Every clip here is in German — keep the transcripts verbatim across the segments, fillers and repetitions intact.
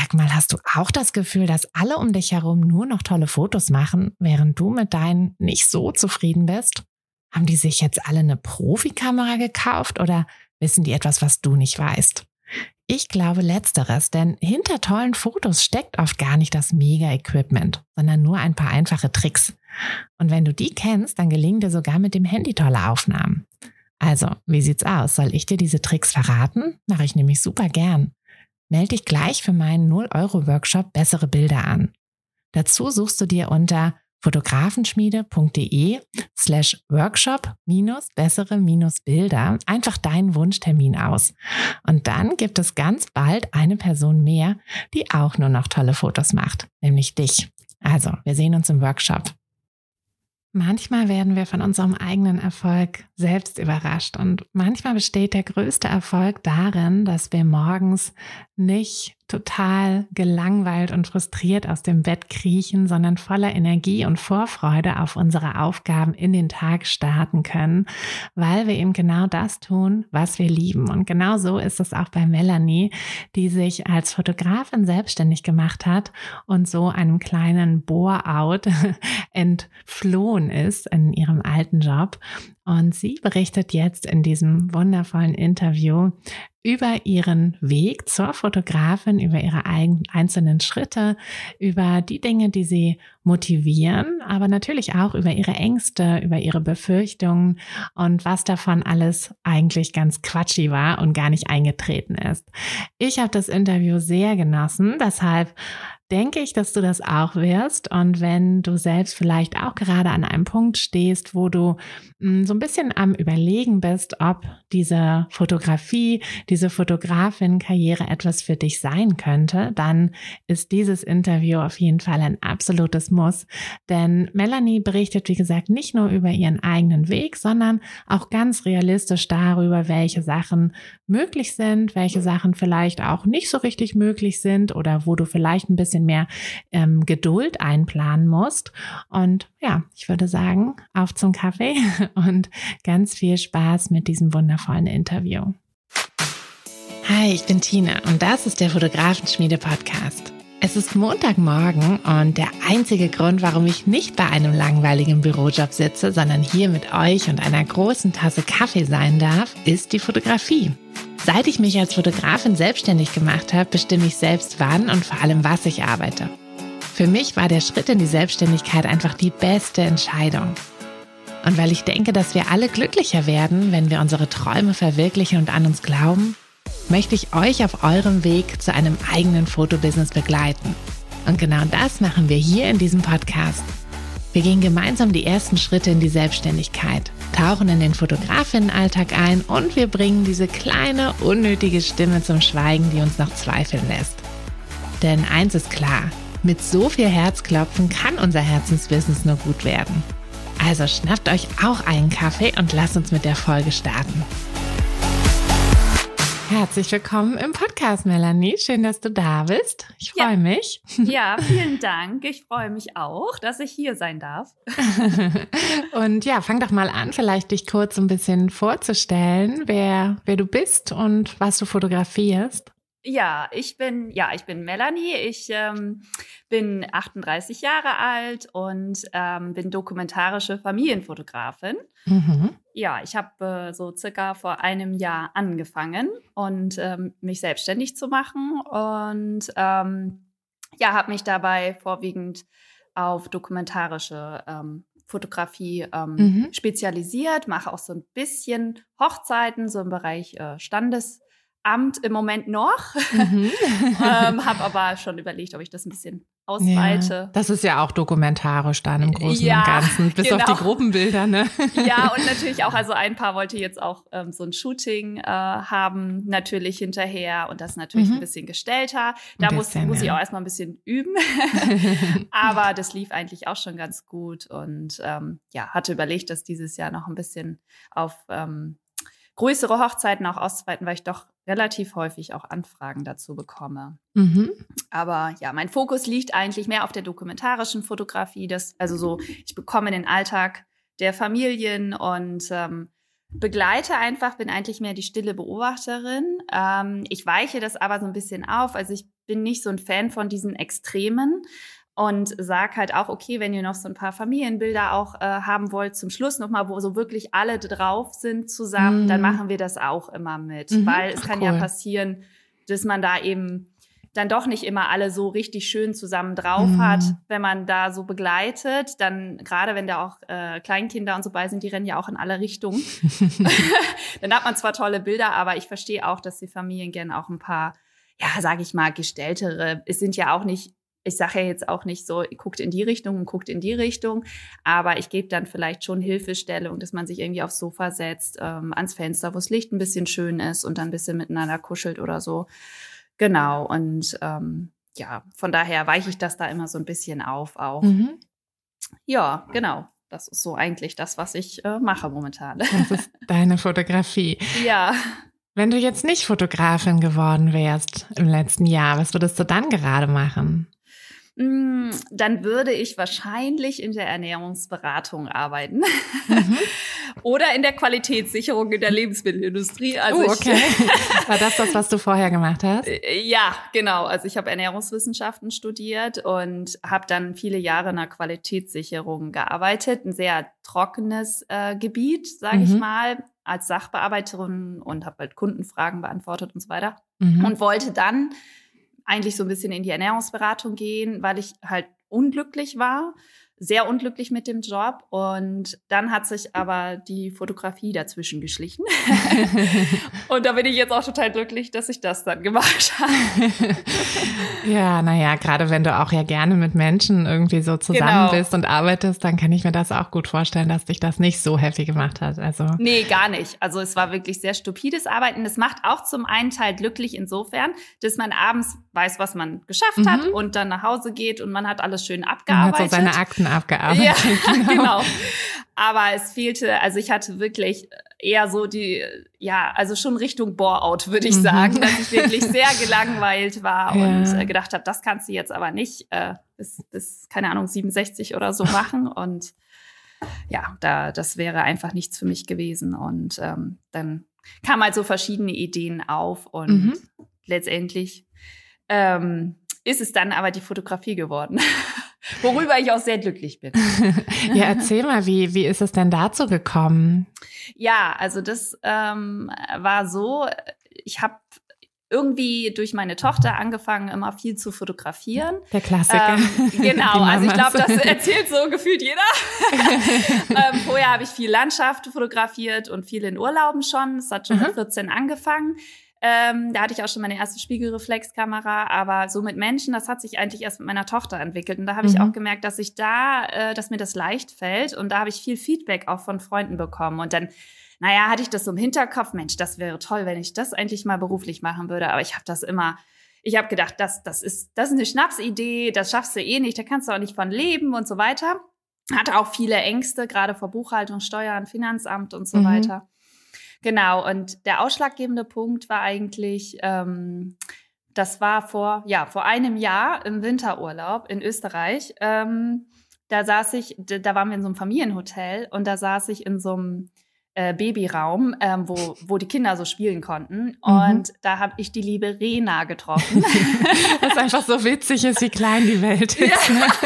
Sag mal, hast du auch das Gefühl, dass alle um dich herum nur noch tolle Fotos machen, während du mit deinen nicht so zufrieden bist? Haben die sich jetzt alle eine Profikamera gekauft oder wissen die etwas, was du nicht weißt? Ich glaube letzteres, denn hinter tollen Fotos steckt oft gar nicht das Mega-Equipment, sondern nur ein paar einfache Tricks. Und wenn du die kennst, dann gelingen dir sogar mit dem Handy tolle Aufnahmen. Also, wie sieht's aus? Soll ich dir diese Tricks verraten? Mache ich nämlich super gern. Melde dich gleich für meinen null Euro Workshop Bessere Bilder an. Dazu suchst du dir unter fotografenschmiede.de slash Workshop minus bessere minus Bilder einfach deinen Wunschtermin aus. Und dann gibt es ganz bald eine Person mehr, die auch nur noch tolle Fotos macht, nämlich dich. Also, wir sehen uns im Workshop. Manchmal werden wir von unserem eigenen Erfolg selbst überrascht und manchmal besteht der größte Erfolg darin, dass wir morgens nicht total gelangweilt und frustriert aus dem Bett kriechen, sondern voller Energie und Vorfreude auf unsere Aufgaben in den Tag starten können, weil wir eben genau das tun, was wir lieben. Und genau so ist es auch bei Melanie, die sich als Fotografin selbstständig gemacht hat und so einem kleinen Bore-out entflohen ist in ihrem alten Job. Und sie berichtet jetzt in diesem wundervollen Interview über ihren Weg zur Fotografin, über ihre einzelnen Schritte, über die Dinge, die sie motivieren, aber natürlich auch über ihre Ängste, über ihre Befürchtungen und was davon alles eigentlich ganz quatschig war und gar nicht eingetreten ist. Ich habe das Interview sehr genossen, deshalb denke ich, dass du das auch wirst. Und wenn du selbst vielleicht auch gerade an einem Punkt stehst, wo du mh, so ein bisschen am Überlegen bist, ob diese Fotografie, diese Fotografin-Karriere etwas für dich sein könnte, dann ist dieses Interview auf jeden Fall ein absolutes Muss. Denn Melanie berichtet, wie gesagt, nicht nur über ihren eigenen Weg, sondern auch ganz realistisch darüber, welche Sachen möglich sind, welche Sachen vielleicht auch nicht so richtig möglich sind oder wo du vielleicht ein bisschen mehr ähm, Geduld einplanen musst. Und ja, ich würde sagen, auf zum Kaffee und ganz viel Spaß mit diesem wundervollen Interview. Hi, ich bin Tina und das ist der Fotografenschmiede-Podcast. Es ist Montagmorgen und der einzige Grund, warum ich nicht bei einem langweiligen Bürojob sitze, sondern hier mit euch und einer großen Tasse Kaffee sein darf, ist die Fotografie. Seit ich mich als Fotografin selbstständig gemacht habe, bestimme ich selbst wann und vor allem was ich arbeite. Für mich war der Schritt in die Selbstständigkeit einfach die beste Entscheidung. Und weil ich denke, dass wir alle glücklicher werden, wenn wir unsere Träume verwirklichen und an uns glauben, möchte ich euch auf eurem Weg zu einem eigenen Fotobusiness begleiten. Und genau das machen wir hier in diesem Podcast. Wir gehen gemeinsam die ersten Schritte in die Selbstständigkeit, tauchen in den Fotografinnenalltag ein und wir bringen diese kleine, unnötige Stimme zum Schweigen, die uns noch zweifeln lässt. Denn eins ist klar, mit so viel Herzklopfen kann unser Herzensbusiness nur gut werden. Also schnappt euch auch einen Kaffee und lasst uns mit der Folge starten. Herzlich willkommen im Podcast, Melanie. Schön, dass du da bist. Ich freue ja. mich. Ja, vielen Dank. Ich freue mich auch, dass ich hier sein darf. Und ja, fang doch mal an, vielleicht dich kurz ein bisschen vorzustellen, wer, wer du bist und was du fotografierst. Ja, ich bin, ja, ich bin Melanie. Ich ähm, bin achtunddreißig Jahre alt und ähm, bin dokumentarische Familienfotografin. Mhm. Ja, ich habe äh, so circa vor einem Jahr angefangen und ähm, mich selbstständig zu machen und ähm, ja, habe mich dabei vorwiegend auf dokumentarische ähm, Fotografie ähm, mhm. spezialisiert, mache auch so ein bisschen Hochzeiten, so im Bereich äh, Standes Amt im Moment noch, mhm. ähm, habe aber schon überlegt, ob ich das ein bisschen ausweite. Ja, das ist ja auch dokumentarisch dann im Großen ja, und Ganzen, bis genau. auf die Gruppenbilder, ne? Ja, und natürlich auch, also ein Paar wollte jetzt auch ähm, so ein Shooting äh, haben, natürlich hinterher und das natürlich mhm. ein bisschen gestellter. Da ein bisschen, muss, muss ich auch erstmal ein bisschen üben, aber das lief eigentlich auch schon ganz gut und ähm, ja, hatte überlegt, das dieses Jahr noch ein bisschen auf ähm, größere Hochzeiten auch auszuweiten, weil ich doch relativ häufig auch Anfragen dazu bekomme. Mhm. Aber ja, mein Fokus liegt eigentlich mehr auf der dokumentarischen Fotografie. Das, also so, ich bekomme den Alltag der Familien und ähm, begleite einfach, bin eigentlich mehr die stille Beobachterin. Ähm, ich weiche das aber so ein bisschen auf. Also ich bin nicht so ein Fan von diesen Extremen. Und sag halt auch, okay, wenn ihr noch so ein paar Familienbilder auch äh, haben wollt, zum Schluss nochmal, wo so wirklich alle drauf sind zusammen, mm. dann machen wir das auch immer mit. Mhm. Weil es kann cool. ja passieren, dass man da eben dann doch nicht immer alle so richtig schön zusammen drauf mm. hat, wenn man da so begleitet. Dann, gerade wenn da auch äh, Kleinkinder und so bei sind, die rennen ja auch in alle Richtungen. Dann hat man zwar tolle Bilder, aber ich verstehe auch, dass die Familien gerne auch ein paar, ja, sag ich mal, gestelltere, es sind ja auch nicht, ich sage ja jetzt auch nicht so, guckt in die Richtung und guckt in die Richtung, aber ich gebe dann vielleicht schon Hilfestellung, dass man sich irgendwie aufs Sofa setzt, ähm, ans Fenster, wo das Licht ein bisschen schön ist und dann ein bisschen miteinander kuschelt oder so. Genau, und ähm, ja, von daher weiche ich das da immer so ein bisschen auf auch. Mhm. Ja, genau. Das ist so eigentlich das, was ich äh, mache momentan. Das ist deine Fotografie. Ja. Wenn du jetzt nicht Fotografin geworden wärst im letzten Jahr, was würdest du dann gerade machen? Dann würde ich wahrscheinlich in der Ernährungsberatung arbeiten. Mhm. Oder in der Qualitätssicherung in der Lebensmittelindustrie. Also oh, okay. Ich, war das das, was du vorher gemacht hast? Ja, genau. Also ich habe Ernährungswissenschaften studiert und habe dann viele Jahre in der Qualitätssicherung gearbeitet. Ein sehr trockenes äh, Gebiet, sage mhm. ich mal, als Sachbearbeiterin und habe halt Kundenfragen beantwortet und so weiter. Mhm. Und wollte dann eigentlich so ein bisschen in die Ernährungsberatung gehen, weil ich halt unglücklich war, sehr unglücklich mit dem Job. Und dann hat sich aber die Fotografie dazwischen geschlichen. Und da bin ich jetzt auch total glücklich, dass ich das dann gemacht habe. Ja, naja, gerade wenn du auch ja gerne mit Menschen irgendwie so zusammen genau. bist und arbeitest, dann kann ich mir das auch gut vorstellen, dass dich das nicht so happy gemacht hat. Also nee, gar nicht. Also es war wirklich sehr stupides Arbeiten. Es macht auch zum einen Teil glücklich insofern, dass man abends weiß, was man geschafft mhm. hat und dann nach Hause geht und man hat alles schön abgearbeitet. Man hat so seine Akten abgearbeitet. Ja, genau. Aber es fehlte, also ich hatte wirklich eher so die, ja, also schon Richtung Bore-out, würde ich sagen, mhm. dass ich wirklich sehr gelangweilt war ja. und äh, gedacht habe, das kannst du jetzt aber nicht äh, bis, bis, keine Ahnung, siebenundsechzig oder so machen. Und ja, da das wäre einfach nichts für mich gewesen. Und ähm, dann kamen halt so verschiedene Ideen auf und mhm. letztendlich ähm, ist es dann aber die Fotografie geworden. Worüber ich auch sehr glücklich bin. Ja, erzähl mal, wie, wie ist es denn dazu gekommen? Ja, also das ähm, war so, ich habe irgendwie durch meine Tochter angefangen, immer viel zu fotografieren. Der Klassiker. Ähm, genau, also ich glaube, das erzählt so gefühlt jeder. ähm, vorher habe ich viel Landschaft fotografiert und viel in Urlauben schon. Es hat schon mhm. mit vierzehn angefangen. Ähm, da hatte ich auch schon meine erste Spiegelreflexkamera, aber so mit Menschen, das hat sich eigentlich erst mit meiner Tochter entwickelt. Und da habe mhm. ich auch gemerkt, dass ich da, äh, dass mir das leicht fällt. Und da habe ich viel Feedback auch von Freunden bekommen. Und dann, naja, hatte ich das so im Hinterkopf, Mensch, das wäre toll, wenn ich das eigentlich mal beruflich machen würde. Aber ich habe das immer, ich habe gedacht, das, das ist, das ist eine Schnapsidee, das schaffst du eh nicht, da kannst du auch nicht von leben und so weiter. Hatte auch viele Ängste, gerade vor Buchhaltung, Steuern, Finanzamt und so mhm. weiter. Genau, und der ausschlaggebende Punkt war eigentlich, ähm, das war vor, ja, vor einem Jahr im Winterurlaub in Österreich. Ähm, da saß ich, da waren wir in so einem Familienhotel und da saß ich in so einem äh, Babyraum, ähm, wo, wo die Kinder so spielen konnten. Und mhm. da habe ich die liebe Rena getroffen. Was einfach so witzig ist, wie klein die Welt ist.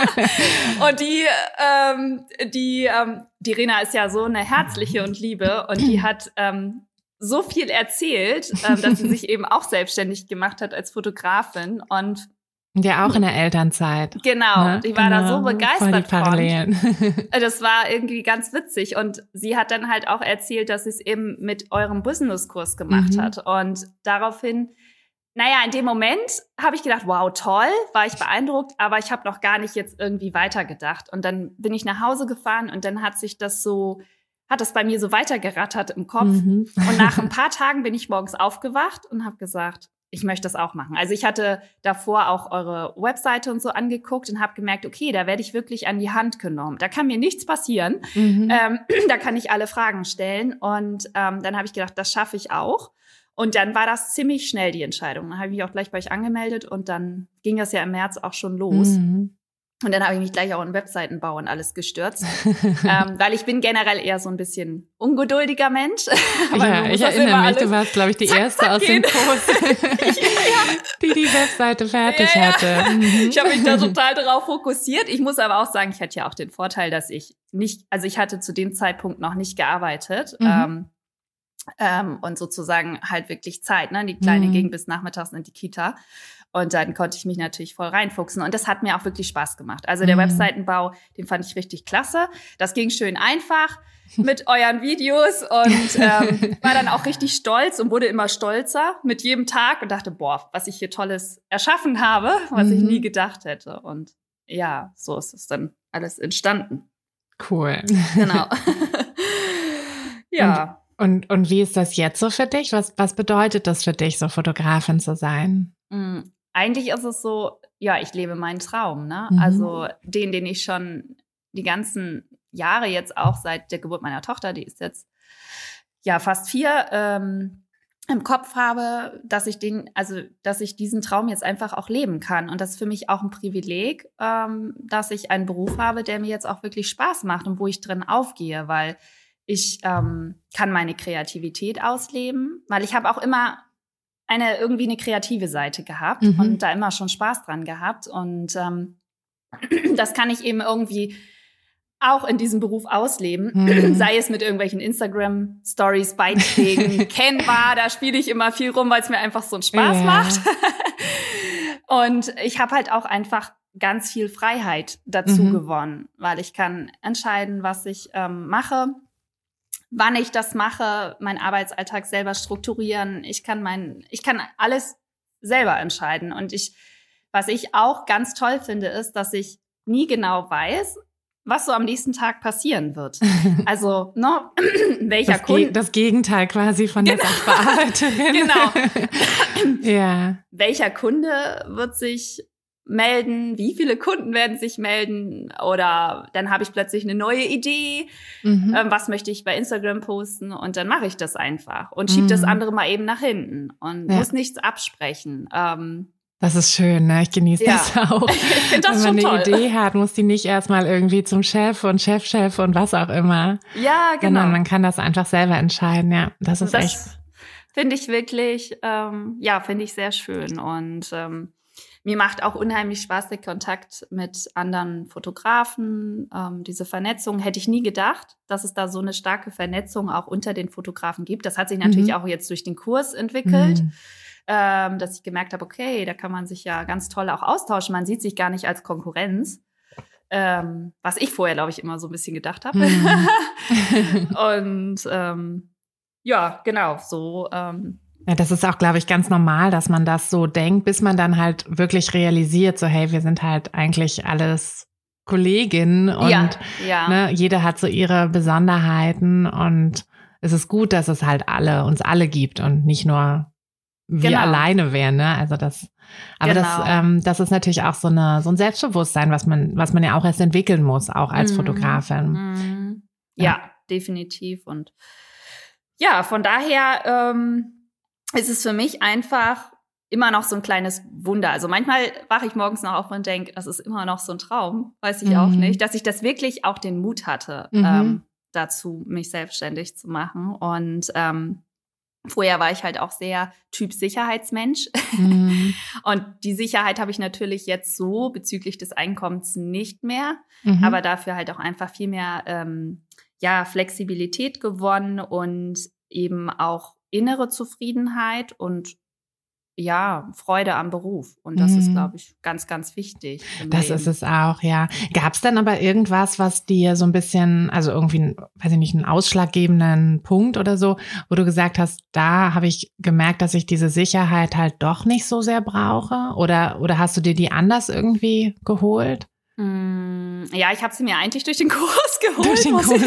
Ja. Und die, ähm, die, ähm, die Rena ist ja so eine herzliche und liebe und die hat ähm, so viel erzählt, ähm, dass sie sich eben auch selbstständig gemacht hat als Fotografin und ja, auch in der Elternzeit. Genau, ne? Ich war genau. da so begeistert Voll die Parallelen. von. Das war irgendwie ganz witzig und sie hat dann halt auch erzählt, dass sie es eben mit eurem Businesskurs gemacht mhm. hat und daraufhin, naja, in dem Moment habe ich gedacht, wow, toll, war ich beeindruckt, aber ich habe noch gar nicht jetzt irgendwie weitergedacht und dann bin ich nach Hause gefahren und dann hat sich das so, hat das bei mir so weitergerattert im Kopf mhm. und nach ein paar Tagen bin ich morgens aufgewacht und habe gesagt, ich möchte das auch machen. Also ich hatte davor auch eure Webseite und so angeguckt und habe gemerkt, okay, da werde ich wirklich an die Hand genommen. Da kann mir nichts passieren. Mhm. Ähm, da kann ich alle Fragen stellen. Und ähm, dann habe ich gedacht, das schaffe ich auch. Und dann war das ziemlich schnell die Entscheidung. Dann habe ich mich auch gleich bei euch angemeldet und dann ging das ja im März auch schon los. Mhm. Und dann habe ich mich gleich auch in Webseitenbau und alles gestürzt, ähm, weil ich bin generell eher so ein bisschen ungeduldiger Mensch. Ja, ich erinnere mich, du warst, glaube ich, die zack, Erste zack, aus dem Kurs, ja. die die Webseite fertig ja, ja. hatte. Mhm. Ich habe mich da total darauf fokussiert. Ich muss aber auch sagen, ich hatte ja auch den Vorteil, dass ich nicht, also ich hatte zu dem Zeitpunkt noch nicht gearbeitet. Mhm. Ähm, ähm, und sozusagen halt wirklich Zeit, ne? Die Kleine mhm. ging bis nachmittags in die Kita. Und dann konnte ich mich natürlich voll reinfuchsen. Und das hat mir auch wirklich Spaß gemacht. Also der mhm. Webseitenbau, den fand ich richtig klasse. Das ging schön einfach mit euren Videos und ähm, war dann auch richtig stolz und wurde immer stolzer mit jedem Tag und dachte, boah, was ich hier Tolles erschaffen habe, was mhm. ich nie gedacht hätte. Und ja, so ist es dann alles entstanden. Cool. Genau. Ja. Und, und, und wie ist das jetzt so für dich? Was, was bedeutet das für dich, so Fotografin zu sein? Mhm. Eigentlich ist es so, ja, ich lebe meinen Traum, ne? Mhm. Also den, den ich schon die ganzen Jahre jetzt auch seit der Geburt meiner Tochter, die ist jetzt ja fast vier, ähm, im Kopf habe, dass ich den, also dass ich diesen Traum jetzt einfach auch leben kann. Und das ist für mich auch ein Privileg, ähm, dass ich einen Beruf habe, der mir jetzt auch wirklich Spaß macht und wo ich drin aufgehe, weil ich ähm, kann meine Kreativität ausleben, weil ich habe auch immer eine irgendwie eine kreative Seite gehabt mhm. und da immer schon Spaß dran gehabt. Und ähm, das kann ich eben irgendwie auch in diesem Beruf ausleben, mhm. sei es mit irgendwelchen Instagram-Stories, Beiträgen, Canva, da spiele ich immer viel rum, weil es mir einfach so einen Spaß ja. macht. Und ich habe halt auch einfach ganz viel Freiheit dazu mhm. gewonnen, weil ich kann entscheiden, was ich ähm, mache, wann ich das mache, meinen Arbeitsalltag selber strukturieren. Ich kann mein, ich kann alles selber entscheiden. Und ich, was ich auch ganz toll finde, ist, dass ich nie genau weiß, was so am nächsten Tag passieren wird. Also, ne, welcher das Kunde. Ge- das Gegenteil quasi von genau. der Sachbearbeiterin. Genau. Ja. Welcher Kunde wird sich melden, wie viele Kunden werden sich melden oder dann habe ich plötzlich eine neue Idee, mhm. ähm, was möchte ich bei Instagram posten und dann mache ich das einfach und schiebe mhm. das andere mal eben nach hinten und ja. muss nichts absprechen. Ähm, das ist schön, ne? Ich genieße ja. das auch. Ich finde das Wenn man schon eine toll. Idee hat, muss die nicht erstmal irgendwie zum Chef und Chefchef und was auch immer. Ja, genau. Sondern man kann das einfach selber entscheiden, ja. Das ist das echt. Finde ich wirklich, ähm, ja, finde ich sehr schön und ähm, mir macht auch unheimlich Spaß der Kontakt mit anderen Fotografen. Ähm, diese Vernetzung hätte ich nie gedacht, dass es da so eine starke Vernetzung auch unter den Fotografen gibt. Das hat sich natürlich mhm. auch jetzt durch den Kurs entwickelt, mhm. ähm, dass ich gemerkt habe, okay, da kann man sich ja ganz toll auch austauschen. Man sieht sich gar nicht als Konkurrenz, ähm, was ich vorher, glaube ich, immer so ein bisschen gedacht habe. Mhm. Und ähm, ja, genau, so ähm, ja, das ist auch, glaube ich, ganz normal, dass man das so denkt, bis man dann halt wirklich realisiert, so hey, wir sind halt eigentlich alles Kolleginnen und ja, ja. Ne, jeder hat so ihre Besonderheiten und es ist gut, dass es halt alle, uns alle gibt und nicht nur wir genau. alleine wären, ne? Also das, aber genau. das, ähm, das ist natürlich auch so eine, so ein Selbstbewusstsein, was man, was man ja auch erst entwickeln muss, auch als mm, Fotografin. Mm. Ja, ja, definitiv und ja, von daher, ähm, es ist für mich einfach immer noch so ein kleines Wunder. Also manchmal wache ich morgens noch auf und denke, das ist immer noch so ein Traum, weiß ich mhm. auch nicht, dass ich das wirklich auch den Mut hatte, mhm. ähm, dazu, mich selbstständig zu machen. Und ähm, vorher war ich halt auch sehr Typ Sicherheitsmensch. Mhm. Und die Sicherheit habe ich natürlich jetzt so bezüglich des Einkommens nicht mehr, mhm. aber dafür halt auch einfach viel mehr ähm, ja, Flexibilität gewonnen und eben auch innere Zufriedenheit und ja, Freude am Beruf. Und das mhm. ist, glaube ich, ganz, ganz wichtig. Das Leben. Ist es auch, ja. Gab es dann aber irgendwas, was dir so ein bisschen, also irgendwie, weiß ich nicht, einen ausschlaggebenden Punkt oder so, wo du gesagt hast, da habe ich gemerkt, dass ich diese Sicherheit halt doch nicht so sehr brauche? Oder, oder hast du dir die anders irgendwie geholt? Ja, ich habe sie mir eigentlich durch den Kurs geholt. Durch den Kurs.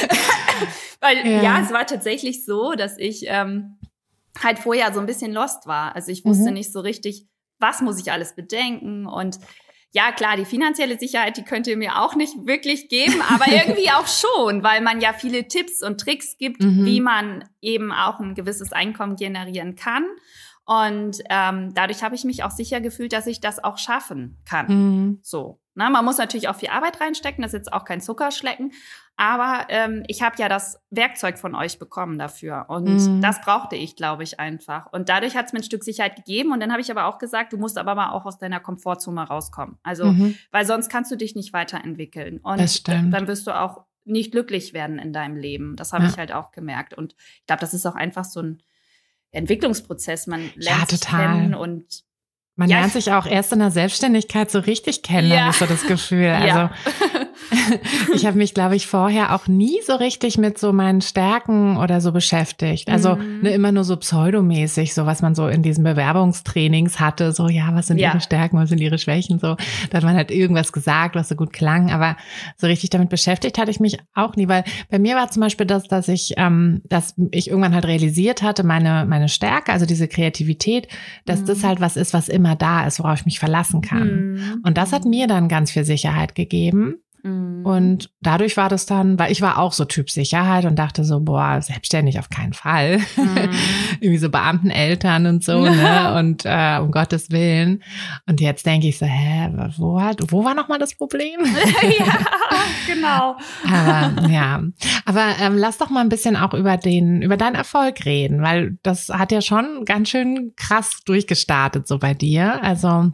Weil ja. ja, es war tatsächlich so, dass ich ähm, halt vorher so ein bisschen lost war. Also ich wusste mhm. nicht so richtig, was muss ich alles bedenken. Und ja, klar, die finanzielle Sicherheit, die könnt ihr mir auch nicht wirklich geben, aber irgendwie auch schon, weil man ja viele Tipps und Tricks gibt, mhm. wie man eben auch ein gewisses Einkommen generieren kann. Und ähm, dadurch habe ich mich auch sicher gefühlt, dass ich das auch schaffen kann. Mhm. So, na, man muss natürlich auch viel Arbeit reinstecken, das ist jetzt auch kein Zuckerschlecken. Aber ähm, ich habe ja das Werkzeug von euch bekommen dafür. Und Mhm. das brauchte ich, glaube ich, einfach. Und dadurch hat es mir ein Stück Sicherheit gegeben. Und dann habe ich aber auch gesagt, du musst aber mal auch aus deiner Komfortzone rauskommen. Also, Mhm. weil sonst kannst du dich nicht weiterentwickeln. Und Das stimmt. dann wirst du auch nicht glücklich werden in deinem Leben. Das habe Ja. ich halt auch gemerkt. Und ich glaube, das ist auch einfach so ein Entwicklungsprozess. Man lernt Ja, sich total. kennen und Man Ja, lernt ich- sich auch erst in der Selbstständigkeit so richtig kennen, Ja. habe ich so das Gefühl. Ja. Also ich habe mich, glaube ich, vorher auch nie so richtig mit so meinen Stärken oder so beschäftigt. Also Mhm. ne, immer nur so pseudomäßig, so was man so in diesen Bewerbungstrainings hatte. So, ja, was sind Ja. ihre Stärken, was sind ihre Schwächen? So, da hat man halt irgendwas gesagt, was so gut klang. Aber so richtig damit beschäftigt hatte ich mich auch nie, weil bei mir war zum Beispiel das, dass ich, ähm, dass ich irgendwann halt realisiert hatte, meine meine Stärke, also diese Kreativität, dass Mhm. das halt was ist, was immer da ist, worauf ich mich verlassen kann. Mhm. Und das hat mir dann ganz viel Sicherheit gegeben. Mhm. Und dadurch war das dann, weil ich war auch so Typ Sicherheit und dachte so, boah, selbstständig auf keinen Fall. Mhm. Irgendwie so Beamteneltern und so, ne? Und äh, um Gottes Willen. Und jetzt denke ich so, hä, wo, hat, wo war nochmal das Problem? Ja, genau. Aber ja, aber ähm, lass doch mal ein bisschen auch über den, über deinen Erfolg reden, weil das hat ja schon ganz schön krass durchgestartet so bei dir. Also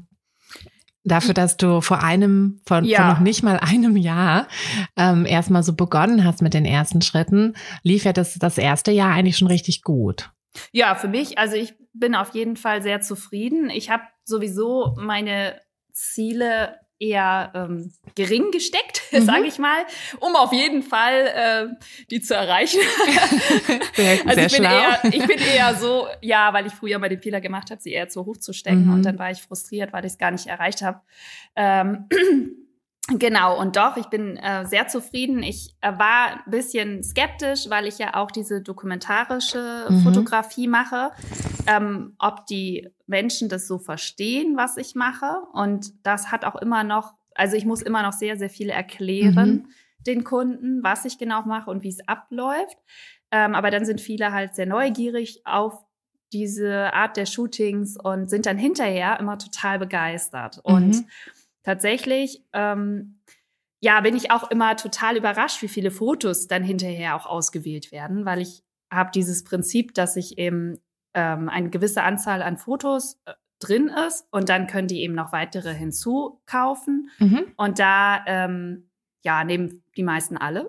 dafür, dass du vor einem, vor, Ja. vor noch nicht mal einem Jahr ähm, erstmal so begonnen hast mit den ersten Schritten, lief ja das, das erste Jahr eigentlich schon richtig gut. Ja, für mich, also ich bin auf jeden Fall sehr zufrieden. Ich habe sowieso meine Ziele eher ähm, gering gesteckt, Mhm. sage ich mal, um auf jeden Fall äh, die zu erreichen. Sehr, Also sehr ich bin, schlau. eher, ich bin eher so, ja, weil ich früher mal den Fehler gemacht habe, sie eher zu hoch zu stecken. Mhm. Und dann war ich frustriert, weil ich es gar nicht erreicht habe. Ähm, genau, und doch, ich bin äh, sehr zufrieden. Ich äh, war ein bisschen skeptisch, weil ich ja auch diese dokumentarische Mhm. Fotografie mache, ähm, ob die Menschen das so verstehen, was ich mache. Und das hat auch immer noch, also ich muss immer noch sehr, sehr viel erklären Mhm. den Kunden, was ich genau mache und wie es abläuft. Ähm, aber dann sind viele halt sehr neugierig auf diese Art der Shootings und sind dann hinterher immer total begeistert. Und Mhm. tatsächlich, ähm, ja, bin ich auch immer total überrascht, wie viele Fotos dann hinterher auch ausgewählt werden, weil ich habe dieses Prinzip, dass ich eben ähm, eine gewisse Anzahl an Fotos äh, drin ist und dann können die eben noch weitere hinzukaufen. Mhm. Und da, ähm, ja, nehmen die meisten alle.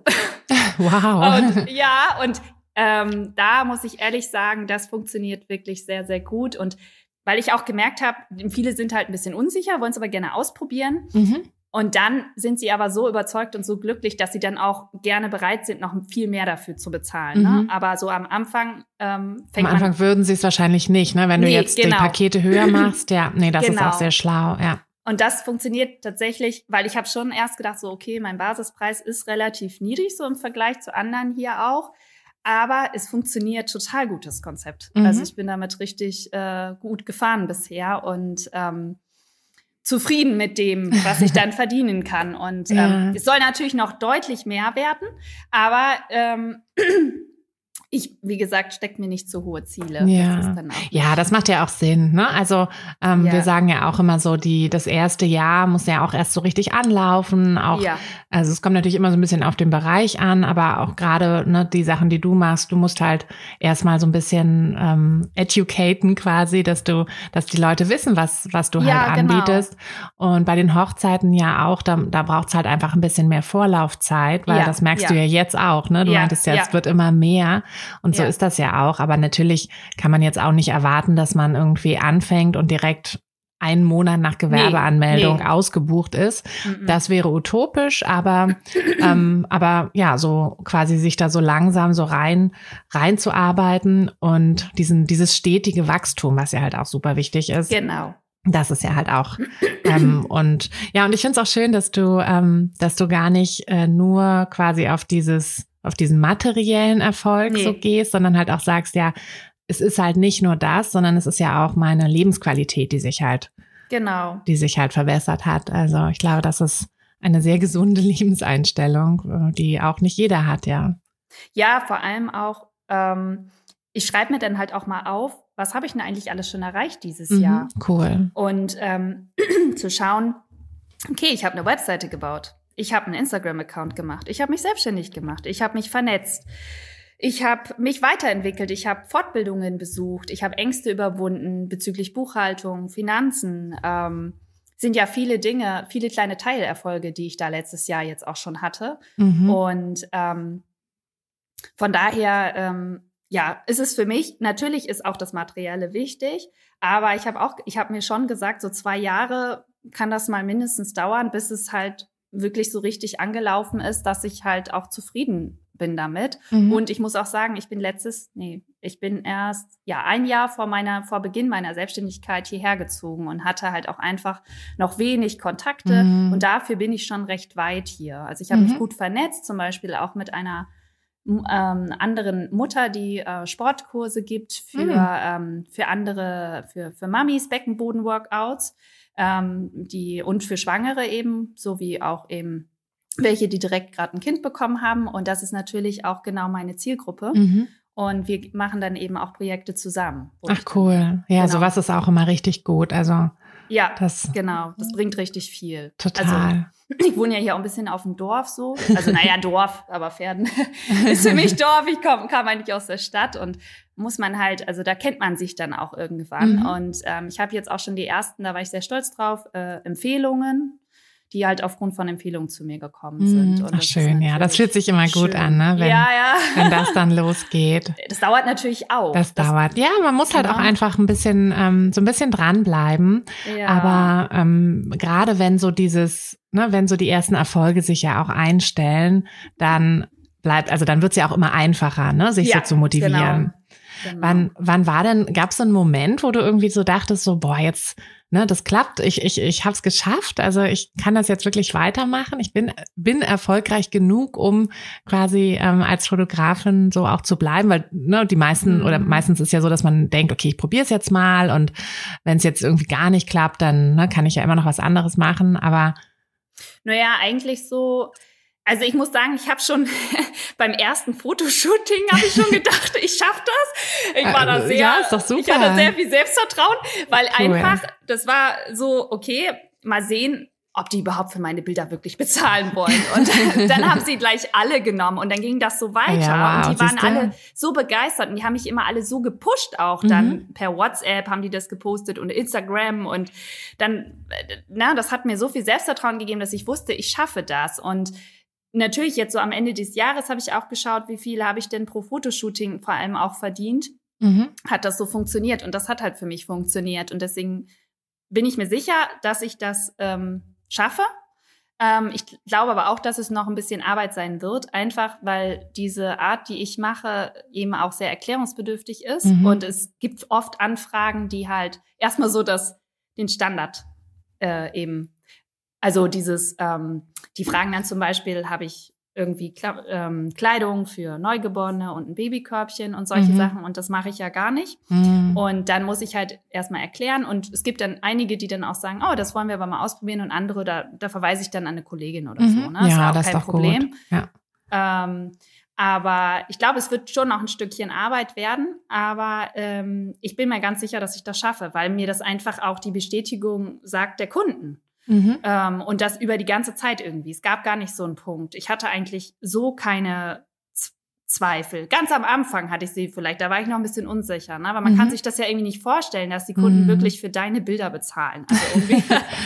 Wow. Und, ja, und ähm, da muss ich ehrlich sagen, das funktioniert wirklich sehr, sehr gut. Und weil ich auch gemerkt habe, viele sind halt ein bisschen unsicher, wollen es aber gerne ausprobieren. Mhm. Und dann sind sie aber so überzeugt und so glücklich, dass sie dann auch gerne bereit sind, noch viel mehr dafür zu bezahlen. Mhm. Ne? Aber so am Anfang ähm, Am fängt Anfang man... würden sie es wahrscheinlich nicht, ne? Wenn du Nee, jetzt genau. die Pakete höher machst. Ja, nee, das ist Genau. auch sehr schlau, ja. Und das funktioniert tatsächlich, weil ich habe schon erst gedacht, so okay, mein Basispreis ist relativ niedrig, so im Vergleich zu anderen hier auch. Aber es funktioniert total gut, das Konzept. Mhm. Also ich bin damit richtig äh, gut gefahren bisher und ähm, zufrieden mit dem, was ich dann verdienen kann. Und ähm, Ja. es soll natürlich noch deutlich mehr werden, aber ähm, ich, wie gesagt, stecke mir nicht zu hohe Ziele. Ja. Das ist dann auch Ja, das macht ja auch Sinn, ne? Also ähm, Ja. wir sagen ja auch immer so, die das erste Jahr muss ja auch erst so richtig anlaufen. Auch, Ja. also es kommt natürlich immer so ein bisschen auf den Bereich an, aber auch gerade ne, die Sachen, die du machst, du musst halt erstmal so ein bisschen ähm, educaten quasi, dass du, dass die Leute wissen, was was du Ja, halt genau. anbietest. Und bei den Hochzeiten ja auch, da, da braucht es halt einfach ein bisschen mehr Vorlaufzeit, weil Ja, das merkst ja. du ja jetzt auch, ne? Du Ja, meintest ja, ja. es wird immer mehr. Und so Ja. ist das ja auch. Aber natürlich kann man jetzt auch nicht erwarten, dass man irgendwie anfängt und direkt einen Monat nach Gewerbeanmeldung nee. ausgebucht ist. Mhm. Das wäre utopisch, aber ähm, aber ja, so quasi sich da so langsam so rein reinzuarbeiten und diesen dieses stetige Wachstum, was ja halt auch super wichtig ist. Genau. Das ist ja halt auch ähm, und ja, und ich finde es auch schön, dass du ähm, dass du gar nicht äh, nur quasi auf dieses auf diesen materiellen Erfolg Nee. so gehst, sondern halt auch sagst, ja, es ist halt nicht nur das, sondern es ist ja auch meine Lebensqualität, die sich halt Genau. die sich halt verbessert hat. Also ich glaube, das ist eine sehr gesunde Lebenseinstellung, äh, die auch nicht jeder hat, ja. Ja, vor allem auch, ähm, ich schreibe mir dann halt auch mal auf, was habe ich denn eigentlich alles schon erreicht dieses mhm, Jahr? Cool. Und ähm, zu schauen, okay, ich habe eine Webseite gebaut. Ich habe einen Instagram-Account gemacht. Ich habe mich selbstständig gemacht. Ich habe mich vernetzt. Ich habe mich weiterentwickelt. Ich habe Fortbildungen besucht. Ich habe Ängste überwunden bezüglich Buchhaltung, Finanzen. Ähm, sind ja viele Dinge, viele kleine Teilerfolge, die ich da letztes Jahr jetzt auch schon hatte. Mhm. Und ähm, von daher, ähm, ja, ist es für mich, natürlich ist auch das Materielle wichtig, aber ich habe auch, ich habe mir schon gesagt, so zwei Jahre kann das mal mindestens dauern, bis es halt wirklich so richtig angelaufen ist, dass ich halt auch zufrieden bin damit. Mhm. Und ich muss auch sagen, ich bin letztes, nee, ich bin erst, ja, ein Jahr vor meiner, vor Beginn meiner Selbstständigkeit hierher gezogen und hatte halt auch einfach noch wenig Kontakte. Mhm. Und dafür bin ich schon recht weit hier. Also ich habe mhm. mich gut vernetzt, zum Beispiel auch mit einer ähm, anderen Mutter, die äh, Sportkurse gibt für, mhm. ähm, für andere, für, für Mamis, Beckenboden-Workouts, ähm, die, und für Schwangere eben, sowie auch eben welche, die direkt gerade ein Kind bekommen haben. Und das ist natürlich auch genau meine Zielgruppe. Mhm. Und wir machen dann eben auch Projekte zusammen. Ach cool. Ja, genau. Sowas ist auch immer richtig gut. Also ja, das, genau. Das bringt richtig viel. Total. Also, ich wohne ja hier auch ein bisschen auf dem Dorf so. Also naja, Dorf, aber Pferden ist für mich Dorf. Ich komm, kam eigentlich aus der Stadt und muss man halt, also da kennt man sich dann auch irgendwann. Mhm. Und ähm, ich habe jetzt auch schon die ersten, da war ich sehr stolz drauf, äh, Empfehlungen, die halt aufgrund von Empfehlungen zu mir gekommen sind. Und Ach schön, ja, das fühlt sich immer gut schön an, ne? Wenn, ja, ja. wenn das dann losgeht. Das dauert natürlich auch. Das, das dauert. Ja, man muss halt genau. auch einfach ein bisschen, ähm, so ein bisschen dranbleiben. Ja. Aber ähm, gerade wenn so dieses, ne, wenn so die ersten Erfolge sich ja auch einstellen, dann bleibt, also dann wird's ja auch immer einfacher, ne, sich ja, so zu motivieren. Genau. Genau. Wann, wann war denn, gab es so einen Moment, wo du irgendwie so dachtest, so, boah, jetzt, ne, das klappt, ich, ich, ich habe es geschafft, also ich kann das jetzt wirklich weitermachen, ich bin, bin erfolgreich genug, um quasi ähm, als Fotografin so auch zu bleiben, weil ne, die meisten, mhm. oder meistens ist ja so, dass man denkt, okay, ich probiere es jetzt mal und wenn es jetzt irgendwie gar nicht klappt, dann ne, kann ich ja immer noch was anderes machen, aber naja, eigentlich so. Also ich muss sagen, ich habe schon beim ersten Fotoshooting habe ich schon gedacht, ich schaffe das. Ich war da sehr, ja, ist doch super. Ich hatte sehr viel Selbstvertrauen, weil cool. einfach, das war so, okay, mal sehen, ob die überhaupt für meine Bilder wirklich bezahlen wollen. Und dann haben sie gleich alle genommen und dann ging das so weiter. Ja, wow, und die waren alle so begeistert und die haben mich immer alle so gepusht auch. Mhm. Dann per WhatsApp haben die das gepostet und Instagram und dann, na, das hat mir so viel Selbstvertrauen gegeben, dass ich wusste, ich schaffe das. Und natürlich jetzt so am Ende des Jahres habe ich auch geschaut, wie viel habe ich denn pro Fotoshooting vor allem auch verdient. Mhm. Hat das so funktioniert und das hat halt für mich funktioniert und deswegen bin ich mir sicher, dass ich das ähm, schaffe. Ähm, ich glaube aber auch, dass es noch ein bisschen Arbeit sein wird, einfach weil diese Art, die ich mache, eben auch sehr erklärungsbedürftig ist mhm. und es gibt oft Anfragen, die halt erstmal so das, den Standard äh, eben Also dieses, ähm, die fragen dann zum Beispiel, habe ich irgendwie Kla- ähm, Kleidung für Neugeborene und ein Babykörbchen und solche mhm. Sachen und das mache ich ja gar nicht. Mhm. Und dann muss ich halt erstmal erklären und es gibt dann einige, die dann auch sagen, oh, das wollen wir aber mal ausprobieren und andere, da, da verweise ich dann an eine Kollegin oder mhm. so. Ne? Das ja, ist auch das kein ist doch Problem. Gut. Ja. Ähm, aber ich glaube, es wird schon noch ein Stückchen Arbeit werden, aber ähm, ich bin mir ganz sicher, dass ich das schaffe, weil mir das einfach auch die Bestätigung sagt der Kunden. Mhm. Ähm, und das über die ganze Zeit irgendwie. Es gab gar nicht so einen Punkt. Ich hatte eigentlich so keine Z- Zweifel. Ganz am Anfang hatte ich sie vielleicht, da war ich noch ein bisschen unsicher, ne? Aber man mhm. kann sich das ja irgendwie nicht vorstellen, dass die Kunden mhm. wirklich für deine Bilder bezahlen. Also irgendwie.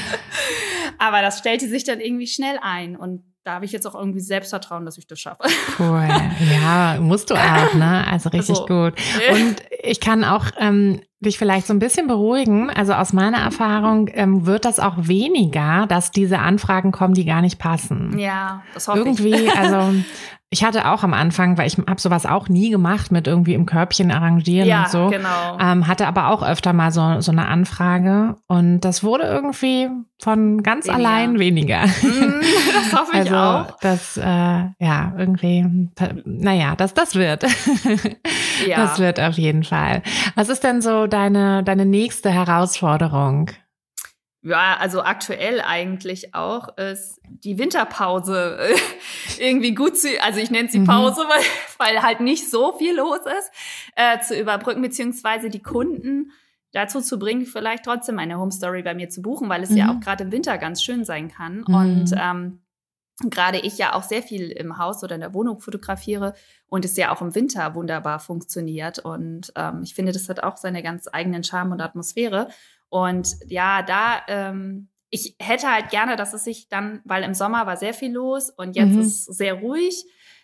Aber das stellte sich dann irgendwie schnell ein und da habe ich jetzt auch irgendwie Selbstvertrauen, dass ich das schaffe. Cool. Ja, musst du auch, ne? Also richtig also, gut. Und ich kann auch ähm, dich vielleicht so ein bisschen beruhigen. Also aus meiner Erfahrung ähm, wird das auch weniger, dass diese Anfragen kommen, die gar nicht passen. Ja, das hoffe irgendwie, ich. Irgendwie, also ich hatte auch am Anfang, weil ich habe sowas auch nie gemacht mit irgendwie im Körbchen arrangieren ja, und so. Genau. Ähm, hatte aber auch öfter mal so so eine Anfrage und das wurde irgendwie von ganz weniger. allein weniger. Mm, das hoffe ich also, auch. Das, äh, ja, irgendwie, naja, das, das wird. ja. Das wird auf jeden Fall. Was ist denn so deine, deine nächste Herausforderung? Ja, also aktuell eigentlich auch ist die Winterpause irgendwie gut zu, also ich nenne sie Pause, mhm. weil, weil halt nicht so viel los ist, äh, zu überbrücken, beziehungsweise die Kunden dazu zu bringen, vielleicht trotzdem eine Home Story bei mir zu buchen, weil es mhm. ja auch gerade im Winter ganz schön sein kann. Mhm. Und ähm, gerade ich ja auch sehr viel im Haus oder in der Wohnung fotografiere und es ja auch im Winter wunderbar funktioniert. Und ähm, ich finde, das hat auch seine ganz eigenen Charme und Atmosphäre. Und ja, da, ähm, ich hätte halt gerne, dass es sich dann, weil im Sommer war sehr viel los und jetzt mhm. ist es sehr ruhig,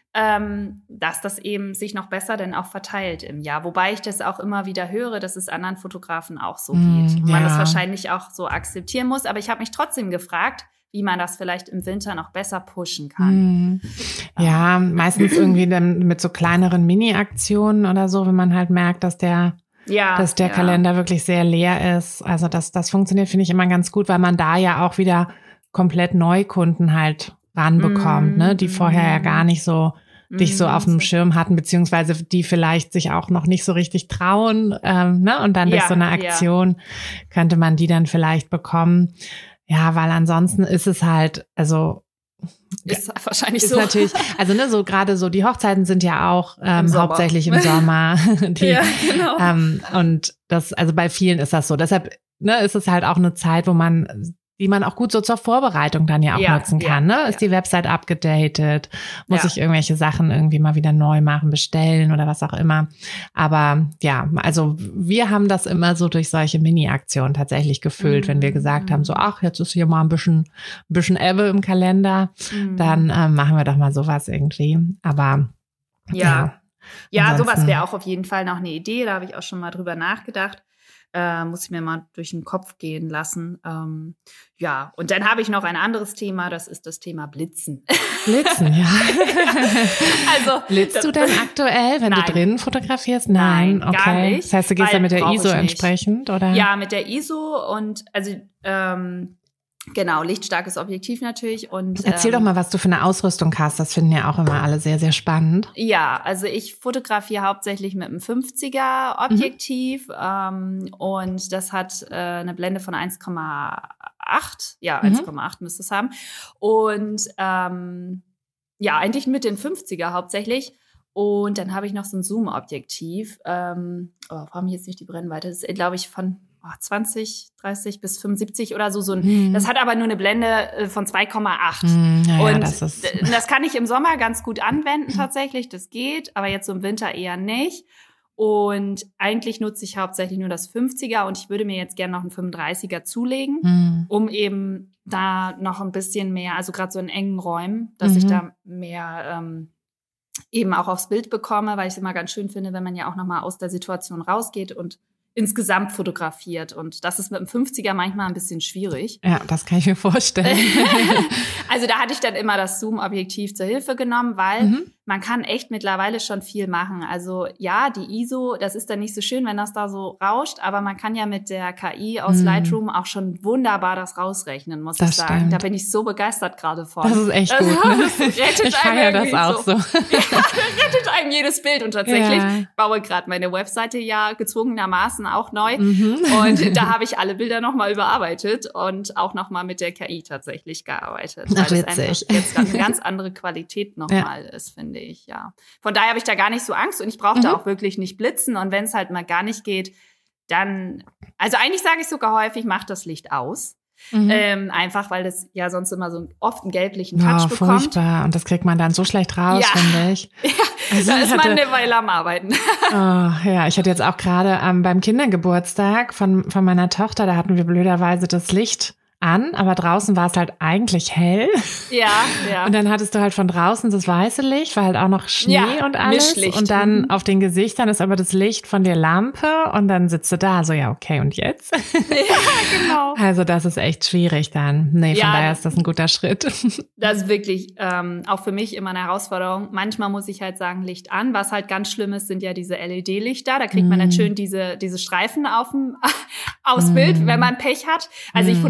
ähm, dass das eben sich noch besser dann auch verteilt im Jahr. Wobei ich das auch immer wieder höre, dass es anderen Fotografen auch so mm, geht. Und man ja. das wahrscheinlich auch so akzeptieren muss. Aber ich habe mich trotzdem gefragt, wie man das vielleicht im Winter noch besser pushen kann. Mm. Ja, ähm. meistens irgendwie dann mit so kleineren Mini-Aktionen oder so, wenn man halt merkt, dass der Ja, dass der ja. Kalender wirklich sehr leer ist. Also das, das funktioniert, finde ich, immer ganz gut, weil man da ja auch wieder komplett Neukunden halt ranbekommt, mm, ne, die vorher mm. ja gar nicht so mm, dich so auf dem Schirm hatten, beziehungsweise die vielleicht sich auch noch nicht so richtig trauen, ähm, ne, und dann ja, durch so eine Aktion ja. könnte man die dann vielleicht bekommen. Ja, weil ansonsten ist es halt, also Ist wahrscheinlich ist so. Natürlich, also ne, so gerade so die Hochzeiten sind ja auch ähm, Im hauptsächlich im Sommer. die, ja, genau. ähm, und das, also bei vielen ist das so. Deshalb ne, ist es halt auch eine Zeit, wo man, die man auch gut so zur Vorbereitung dann ja auch ja, nutzen kann. Ja, ne? Ist ja. die Website abgedatet? Muss ja. ich irgendwelche Sachen irgendwie mal wieder neu machen, bestellen oder was auch immer? Aber ja, also wir haben das immer so durch solche Mini-Aktionen tatsächlich gefüllt, mhm. wenn wir gesagt haben, so ach, jetzt ist hier mal ein bisschen, ein bisschen Ebbe im Kalender, mhm. dann ähm, machen wir doch mal sowas irgendwie. Aber ja, ja, ja sowas wäre auch auf jeden Fall noch eine Idee. Da habe ich auch schon mal drüber nachgedacht. Äh, muss ich mir mal durch den Kopf gehen lassen. Ähm, ja, und dann habe ich noch ein anderes Thema, das ist das Thema Blitzen. Blitzen, ja. also, Blitzt du denn aktuell, wenn nein. du drinnen fotografierst? Nein, nein okay. Gar nicht, das heißt, du gehst ja mit der I S O entsprechend, oder? Ja, mit der I S O und also ähm, genau, lichtstarkes Objektiv natürlich. Und Erzähl ähm, doch mal, was du für eine Ausrüstung hast. Das finden ja auch immer alle sehr, sehr spannend. Ja, also ich fotografiere hauptsächlich mit einem fünfziger Objektiv mhm. ähm, und das hat äh, eine Blende von eins Komma acht. Ja, mhm. eins Komma acht müsste es haben. Und ähm, ja, eigentlich mit den fünfziger hauptsächlich. Und dann habe ich noch so ein Zoom-Objektiv. Ähm, oh, warum jetzt nicht die Brennweite? Das ist, glaube ich, von zwanzig, dreißig bis fünfundsiebzig oder so. so ein, hm. Das hat aber nur eine Blende von zwei Komma acht. Hm, ja, und ja, das, ist das kann ich im Sommer ganz gut anwenden tatsächlich. Das geht, aber jetzt so im Winter eher nicht. Und eigentlich nutze ich hauptsächlich nur das fünfziger und ich würde mir jetzt gerne noch einen fünfunddreißiger zulegen, hm. um eben da noch ein bisschen mehr, also gerade so in engen Räumen, dass mhm. ich da mehr ähm, eben auch aufs Bild bekomme, weil ich es immer ganz schön finde, wenn man ja auch noch mal aus der Situation rausgeht und insgesamt fotografiert. Und das ist mit dem fünfziger manchmal ein bisschen schwierig. Ja, das kann ich mir vorstellen. Also da hatte ich dann immer das Zoom-Objektiv zur Hilfe genommen, weil mhm. man kann echt mittlerweile schon viel machen. Also ja, die I S O, das ist dann nicht so schön, wenn das da so rauscht, aber man kann ja mit der K I aus mhm. Lightroom auch schon wunderbar das rausrechnen, muss das ich sagen. Stimmt. Da bin ich so begeistert gerade von. Das ist echt das, gut. Ne? Das rettet ich feiere das auch so. so. Ja, rettet einem jedes Bild. Und tatsächlich ja. ich baue gerade meine Webseite ja gezwungenermaßen auch neu. Mhm. Und da habe ich alle Bilder nochmal überarbeitet und auch nochmal mit der K I tatsächlich gearbeitet. Ach, weil witzig. es einfach jetzt eine ganz andere Qualität nochmal ja. ist, finde ich, ja. Von daher habe ich da gar nicht so Angst und ich brauche mhm. da auch wirklich nicht blitzen. Und wenn es halt mal gar nicht geht, dann, also eigentlich sage ich sogar häufig, mach das Licht aus. Mhm. Ähm, einfach, weil das ja sonst immer so oft einen gelblichen Touch oh, bekommt. Furchtbar. Und das kriegt man dann so schlecht raus, ja. finde ich. Ja, also da ist hatte, man eine Weile am Arbeiten. Oh, ja, ich hatte jetzt auch gerade ähm, beim Kindergeburtstag von, von meiner Tochter, da hatten wir blöderweise das Licht an, aber draußen war es halt eigentlich hell. Ja, ja. Und dann hattest du halt von draußen das weiße Licht, war halt auch noch Schnee ja, und alles. Mischlicht. Und dann mhm. auf den Gesichtern ist aber das Licht von der Lampe und dann sitzt du da so, ja, okay, und jetzt? Ja, genau. Also das ist echt schwierig dann. Nee, von ja, daher ist das ein guter Schritt. Das ist wirklich ähm, auch für mich immer eine Herausforderung. Manchmal muss ich halt sagen, Licht an. Was halt ganz schlimm ist, sind ja diese L E D-Lichter. Da kriegt mm. man dann schön diese, diese Streifen auf dem, aufs mm. Bild, wenn man Pech hat. Also mm. ich fotografiere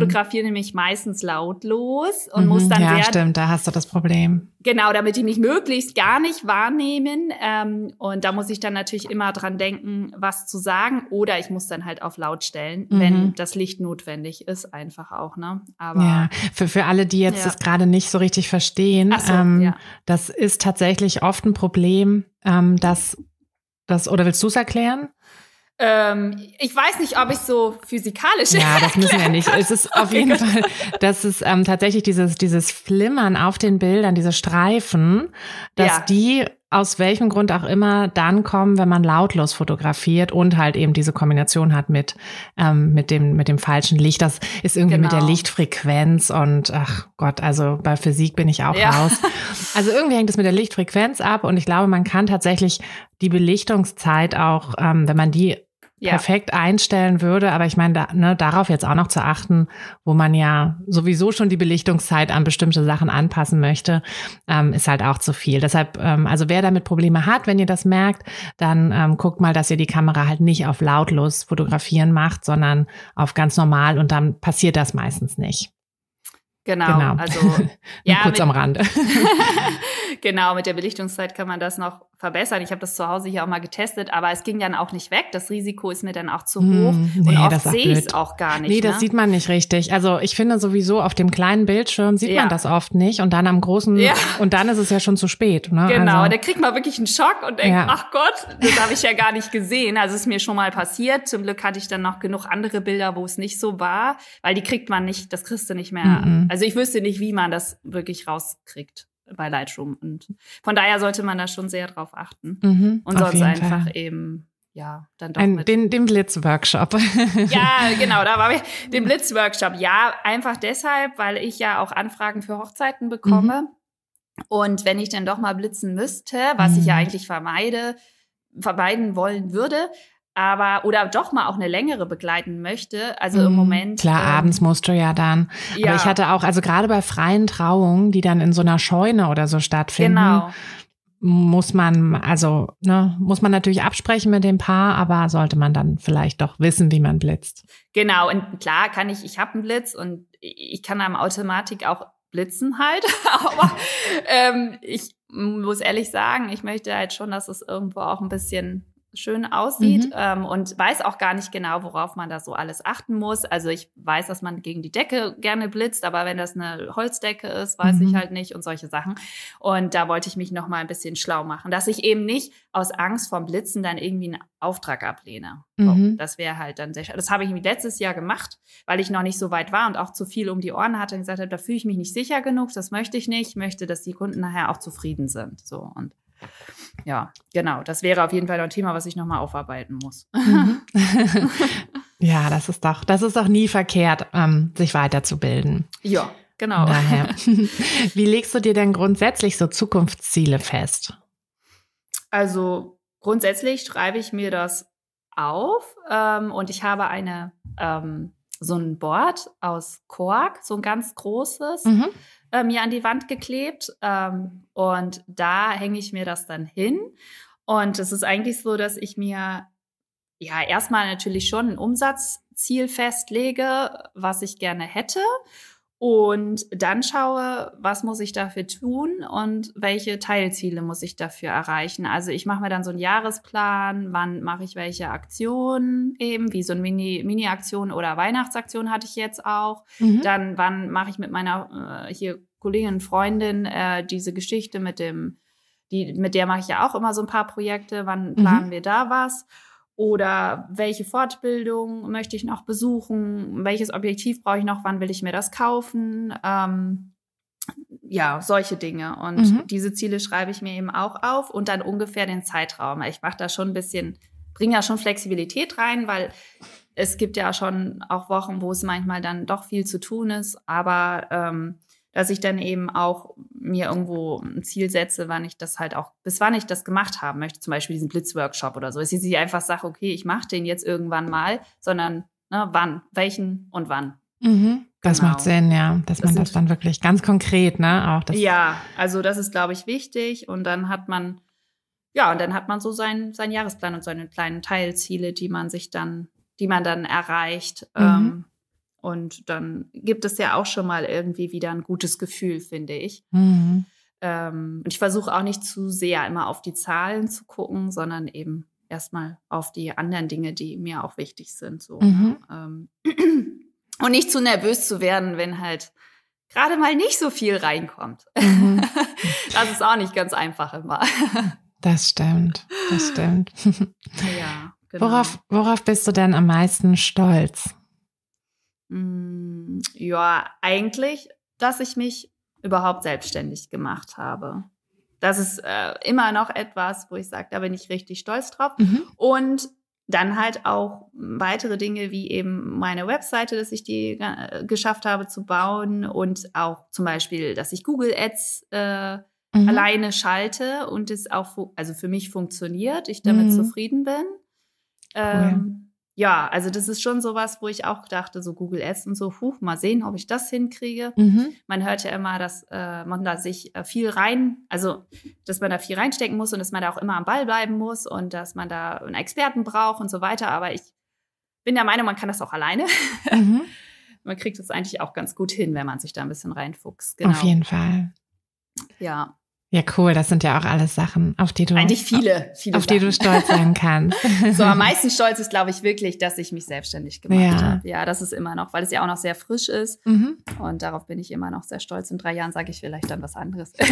nämlich meistens lautlos und mhm, muss dann ja, sehr... Ja, stimmt, da hast du das Problem. Genau, damit die mich möglichst gar nicht wahrnehmen. Ähm, und da muss ich dann natürlich immer dran denken, was zu sagen. Oder ich muss dann halt auf laut stellen, mhm. wenn das Licht notwendig ist, einfach auch. Ne? Aber ja, für, für alle, die jetzt ja. das gerade nicht so richtig verstehen, Ach so, ähm, ja. das ist tatsächlich oft ein Problem, ähm, dass das, oder willst du es erklären? Ähm, ich weiß nicht, ob ich so physikalisch Ja, das müssen wir nicht. Es ist auf okay, jeden gut. Fall, dass es ähm, tatsächlich dieses dieses Flimmern auf den Bildern, diese Streifen, dass ja. die aus welchem Grund auch immer dann kommen, wenn man lautlos fotografiert und halt eben diese Kombination hat mit ähm, mit dem mit dem falschen Licht. Das ist irgendwie genau. mit der Lichtfrequenz und ach Gott, also bei Physik bin ich auch ja. raus. Also irgendwie hängt es mit der Lichtfrequenz ab und ich glaube, man kann tatsächlich die Belichtungszeit auch, ähm, wenn man die ja. perfekt einstellen würde, aber ich meine, da, ne, darauf jetzt auch noch zu achten, wo man ja sowieso schon die Belichtungszeit an bestimmte Sachen anpassen möchte, ähm, ist halt auch zu viel. Deshalb, ähm, also wer damit Probleme hat, wenn ihr das merkt, dann ähm, guckt mal, dass ihr die Kamera halt nicht auf lautlos fotografieren macht, sondern auf ganz normal und dann passiert das meistens nicht. Genau, genau. also ja, kurz mit, am Rande. Genau, mit der Belichtungszeit kann man das noch verbessern. Ich habe das zu Hause hier auch mal getestet, aber es ging dann auch nicht weg. Das Risiko ist mir dann auch zu hoch hm, nee, und oft sehe ich es auch gar nicht. Nee, das ne? sieht man nicht richtig. Also ich finde sowieso, auf dem kleinen Bildschirm sieht ja. man das oft nicht und dann am großen, ja. und dann ist es ja schon zu spät. Ne? Genau, also, da kriegt man wirklich einen Schock und denkt, ja. ach Gott, das habe ich ja gar nicht gesehen. Also es ist mir schon mal passiert. Zum Glück hatte ich dann noch genug andere Bilder, wo es nicht so war, weil die kriegt man nicht, das kriegst du nicht mehr. Mhm. Also ich wüsste nicht, wie man das wirklich rauskriegt bei Lightroom. Und von daher sollte man da schon sehr drauf achten. Mhm, und sonst einfach Fall. eben, ja, dann doch Ein, mit. Den, den Blitz-Workshop. Ja, genau, da war ich. Den Blitz-Workshop, ja, einfach deshalb, weil ich ja auch Anfragen für Hochzeiten bekomme. Mhm. Und wenn ich dann doch mal blitzen müsste, was mhm. ich ja eigentlich vermeide, vermeiden wollen würde, aber oder doch mal auch eine längere begleiten möchte. Also im Moment. Klar, ähm, abends musst du ja dann. Ja. Aber ich hatte auch, also gerade bei freien Trauungen, die dann in so einer Scheune oder so stattfinden, genau. muss man, also, ne, muss man natürlich absprechen mit dem Paar, aber sollte man dann vielleicht doch wissen, wie man blitzt. Genau, und klar kann ich, ich habe einen Blitz und ich kann am Automatik auch blitzen halt. Aber ähm, ich muss ehrlich sagen, ich möchte halt schon, dass es irgendwo auch ein bisschen schön aussieht mhm. ähm, und weiß auch gar nicht genau, worauf man da so alles achten muss. Also ich weiß, dass man gegen die Decke gerne blitzt, aber wenn das eine Holzdecke ist, weiß mhm. ich halt nicht und solche Sachen. Und da wollte ich mich noch mal ein bisschen schlau machen, dass ich eben nicht aus Angst vorm Blitzen dann irgendwie einen Auftrag ablehne. So, mhm. Das wäre halt dann sehr schade. Das habe ich letztes Jahr gemacht, weil ich noch nicht so weit war und auch zu viel um die Ohren hatte und gesagt habe, da fühle ich mich nicht sicher genug, das möchte ich nicht. Ich möchte, dass die Kunden nachher auch zufrieden sind. So und ja, genau. Das wäre auf jeden Fall noch ein Thema, was ich nochmal aufarbeiten muss. Mhm. Ja, das ist doch, das ist doch nie verkehrt, ähm, sich weiterzubilden. Ja, genau. Daher. Wie legst du dir denn grundsätzlich so Zukunftsziele fest? Also grundsätzlich schreibe ich mir das auf ähm, und ich habe eine ähm, so ein Board aus Kork, so ein ganz großes, mhm. äh, mir an die Wand geklebt. Ähm, und da hänge ich mir das dann hin. Und es ist eigentlich so, dass ich mir ja erstmal natürlich schon ein Umsatzziel festlege, was ich gerne hätte. Und dann schaue, was muss ich dafür tun und welche Teilziele muss ich dafür erreichen. Also ich mache mir dann so einen Jahresplan, wann mache ich welche Aktionen eben, wie so eine Mini, Mini-Aktion oder Weihnachtsaktion hatte ich jetzt auch. Mhm. Dann wann mache ich mit meiner äh, hier Kollegin, Freundin äh, diese Geschichte mit dem, die mit der mache ich ja auch immer so ein paar Projekte, wann planen mhm. wir da was? Oder welche Fortbildung möchte ich noch besuchen? Welches Objektiv brauche ich noch? Wann will ich mir das kaufen? Ähm, ja, solche Dinge. Und mhm. diese Ziele schreibe ich mir eben auch auf und dann ungefähr den Zeitraum. Ich mache da schon ein bisschen, bringe ja schon Flexibilität rein, weil es gibt ja schon auch Wochen, wo es manchmal dann doch viel zu tun ist. Aber ähm, dass ich dann eben auch mir irgendwo ein Ziel setze, wann ich das halt auch, bis wann ich das gemacht haben möchte, zum Beispiel diesen Blitzworkshop oder so. Es ist nicht einfach sage, okay, ich mache den jetzt irgendwann mal, sondern ne, wann, welchen und wann. Mhm, das genau. macht Sinn, ja, dass das man das dann wirklich ganz konkret, ne, auch das. Ja, also das ist, glaube ich, wichtig und dann hat man, ja, und dann hat man so seinen, seinen Jahresplan und seine kleinen Teilziele, die man sich dann, die man dann erreicht. Mhm. Ähm, Und dann gibt es ja auch schon mal irgendwie wieder ein gutes Gefühl, finde ich. Mhm. Ähm, und ich versuche auch nicht zu sehr immer auf die Zahlen zu gucken, sondern eben erstmal auf die anderen Dinge, die mir auch wichtig sind. So, Mhm. ne? ähm, und nicht zu nervös zu werden, wenn halt gerade mal nicht so viel reinkommt. Mhm. Das ist auch nicht ganz einfach immer. Das stimmt, das stimmt. Ja, genau. Worauf, worauf bist du denn am meisten stolz? Ja, eigentlich, dass ich mich überhaupt selbstständig gemacht habe. Das ist äh, immer noch etwas, wo ich sage, da bin ich richtig stolz drauf. Mhm. Und dann halt auch weitere Dinge wie eben meine Webseite, dass ich die äh, geschafft habe zu bauen und auch zum Beispiel, dass ich Google Ads äh, mhm. alleine schalte und es auch also für mich funktioniert, ich damit mhm. zufrieden bin. Ähm, cool. Ja, also das ist schon sowas, wo ich auch dachte, so Google Ads und so, huch, mal sehen, ob ich das hinkriege. Mhm. Man hört ja immer, dass äh, man da sich äh, viel rein, also dass man da viel reinstecken muss und dass man da auch immer am Ball bleiben muss und dass man da einen Experten braucht und so weiter. Aber ich bin der Meinung, man kann das auch alleine. Mhm. Man kriegt das eigentlich auch ganz gut hin, wenn man sich da ein bisschen reinfuchst. Genau. Auf jeden Fall. Ja. Ja, cool. Das sind ja auch alles Sachen, auf die du eigentlich viele, viele auf Sachen. die du stolz sein kannst. So am meisten stolz ist, glaube ich, wirklich, dass ich mich selbstständig gemacht ja. habe. Ja, das ist immer noch, weil es ja auch noch sehr frisch ist. Mhm. Und darauf bin ich immer noch sehr stolz. In drei Jahren sage ich vielleicht dann was anderes. Da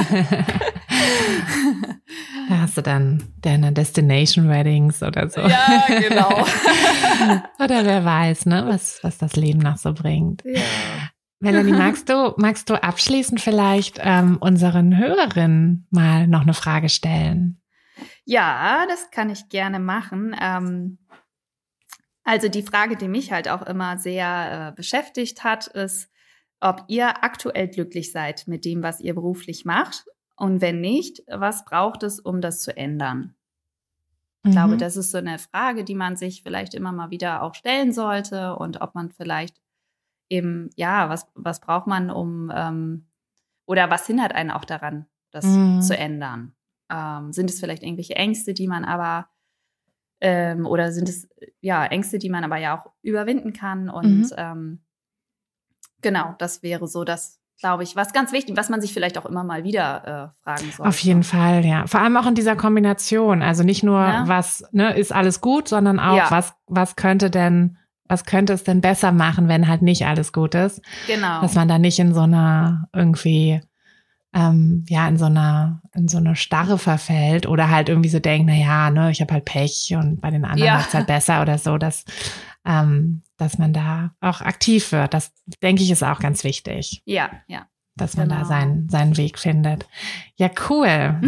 hast du dann deine Destination Weddings oder so. Ja, genau. Oder wer weiß, ne, was, was das Leben noch so bringt. Ja. Melanie, magst du, magst du abschließend vielleicht ähm, unseren Hörerinnen mal noch eine Frage stellen? Ja, das kann ich gerne machen. Ähm, also die Frage, die mich halt auch immer sehr äh, beschäftigt hat, ist, ob ihr aktuell glücklich seid mit dem, was ihr beruflich macht. Und wenn nicht, was braucht es, um das zu ändern? Ich mhm. glaube, das ist so eine Frage, die man sich vielleicht immer mal wieder auch stellen sollte und ob man vielleicht eben, ja, was, was braucht man, um, ähm, oder was hindert einen auch daran, das mm. zu ändern? Ähm, sind es vielleicht irgendwelche Ängste, die man aber, ähm, oder sind es, ja, Ängste, die man aber ja auch überwinden kann? Und mhm. ähm, genau, das wäre so das, glaube ich, was ganz wichtig, was man sich vielleicht auch immer mal wieder äh, fragen sollte. Auf jeden Fall, ja. Vor allem auch in dieser Kombination. Also nicht nur, ja. was, ne, ist alles gut, sondern auch, ja. was, was könnte denn Was könnte es denn besser machen, wenn halt nicht alles gut ist? Genau. Dass man da nicht in so einer irgendwie, ähm, ja, in so einer, in so eine Starre verfällt oder halt irgendwie so denkt, na ja, ne, ich habe halt Pech und bei den anderen ja. läuft's halt besser oder so, dass, ähm, dass man da auch aktiv wird. Das, denke ich, ist auch ganz wichtig. Ja, ja. Dass man genau. da seinen, seinen Weg findet. Ja, cool.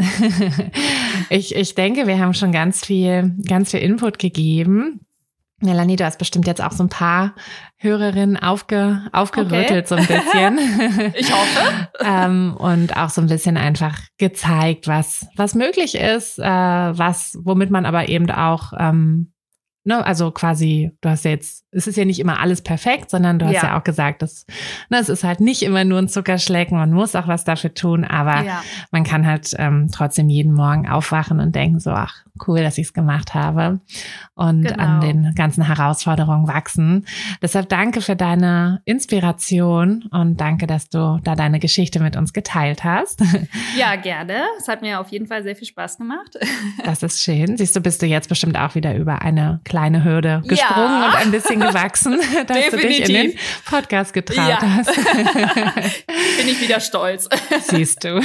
ich, ich denke, wir haben schon ganz viel, ganz viel Input gegeben. Melanie, du hast bestimmt jetzt auch so ein paar Hörerinnen aufge, aufgerüttelt, okay. so ein bisschen. Ich hoffe. ähm, und auch so ein bisschen einfach gezeigt, was, was möglich ist, äh, was, womit man aber eben auch, ähm, ne, also quasi, du hast ja jetzt, es ist ja nicht immer alles perfekt, sondern du hast ja, ja auch gesagt, dass, ne, es ist halt nicht immer nur ein Zuckerschlecken, man muss auch was dafür tun, aber ja. man kann halt ähm, trotzdem jeden Morgen aufwachen und denken so, ach, cool, dass ich es gemacht habe und genau. an den ganzen Herausforderungen wachsen. Deshalb danke für deine Inspiration und danke, dass du da deine Geschichte mit uns geteilt hast. Ja, gerne. Es hat mir auf jeden Fall sehr viel Spaß gemacht. Das ist schön. Siehst du, bist du jetzt bestimmt auch wieder über eine kleine Hürde gesprungen ja. und ein bisschen gewachsen, dass Definitiv. du dich in den Podcast getraut ja. hast. Bin ich wieder stolz. Siehst du.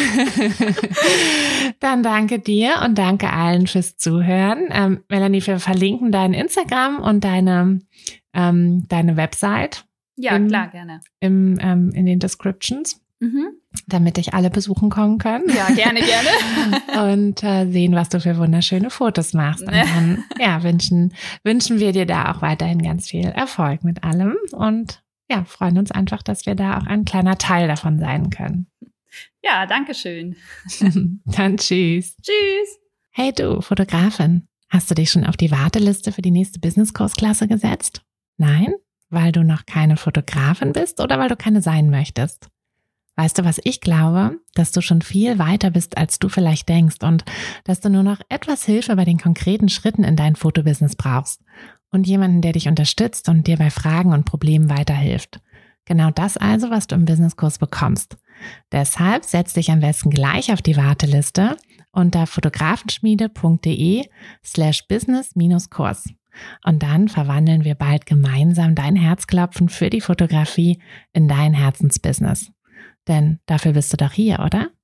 Dann danke dir und danke allen fürs Zuhören. Ähm, Melanie, wir verlinken dein Instagram und deine, ähm, deine Website. Ja, im, klar, gerne. Im, ähm, in den Descriptions, mhm. damit dich alle besuchen kommen können. Ja, gerne, gerne. Und äh, sehen, was du für wunderschöne Fotos machst. Und dann ja, wünschen, wünschen wir dir da auch weiterhin ganz viel Erfolg mit allem und ja, freuen uns einfach, dass wir da auch ein kleiner Teil davon sein können. Ja, danke schön. Dann tschüss. Tschüss. Hey du, Fotografin, hast du dich schon auf die Warteliste für die nächste Business-Kursklasse gesetzt? Nein? Weil du noch keine Fotografin bist oder weil du keine sein möchtest? Weißt du, was ich glaube? Dass du schon viel weiter bist, als du vielleicht denkst und dass du nur noch etwas Hilfe bei den konkreten Schritten in dein Fotobusiness brauchst. und jemanden, der dich unterstützt und dir bei Fragen und Problemen weiterhilft. Genau das also, was du im Businesskurs bekommst. Deshalb setz dich am besten gleich auf die Warteliste unter fotografenschmiede.de slash business-kurs. Und dann verwandeln wir bald gemeinsam dein Herzklopfen für die Fotografie in dein Herzensbusiness. Denn dafür bist du doch hier, oder?